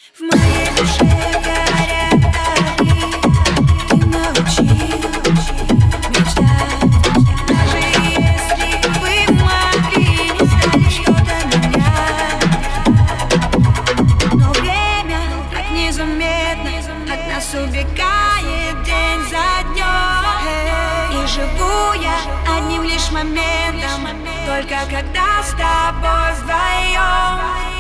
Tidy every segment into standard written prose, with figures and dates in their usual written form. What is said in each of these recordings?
В моей душе горят огни. Ты научил мечтать. Даже если вы могли не знали что-то менять. Но время так незаметно от нас убегает день за днем. И живу я одним лишь моментом, только когда с тобой вдвоем.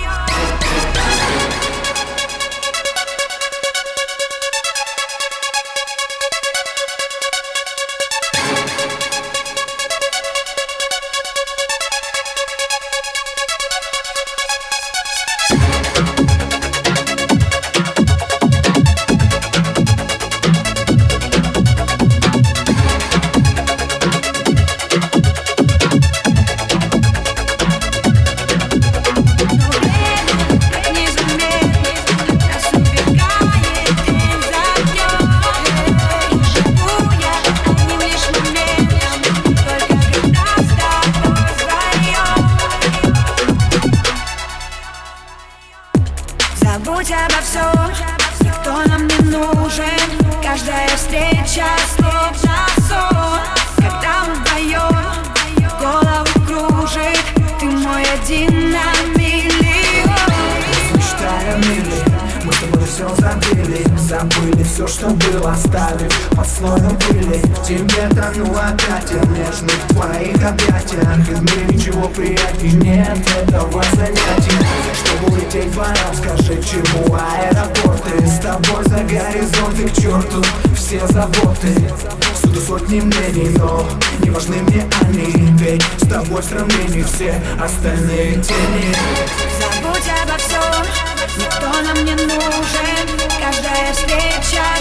Забудь обо всем, никто нам не нужен. Каждая встреча словно сон. Когда мы вдвоем, голову кружит. Ты мой один на миллион. Мечтая о мире, мы с тобой все забыли все, что было, оставив под слоем пыли. В тебе тону опять я в нежных твоих объятиях. И в мире ничего приятней нет этого занятия. Чтобы улететь вдвоем, скажи, к чему аэропорты. С тобой за горизонт и к черту все заботы. Всюду сотни мнений, но не важны мне они. Ведь с тобой в сравнении все остальные тени. Забудь обо всем, никто нам не нужен. Каждая встреча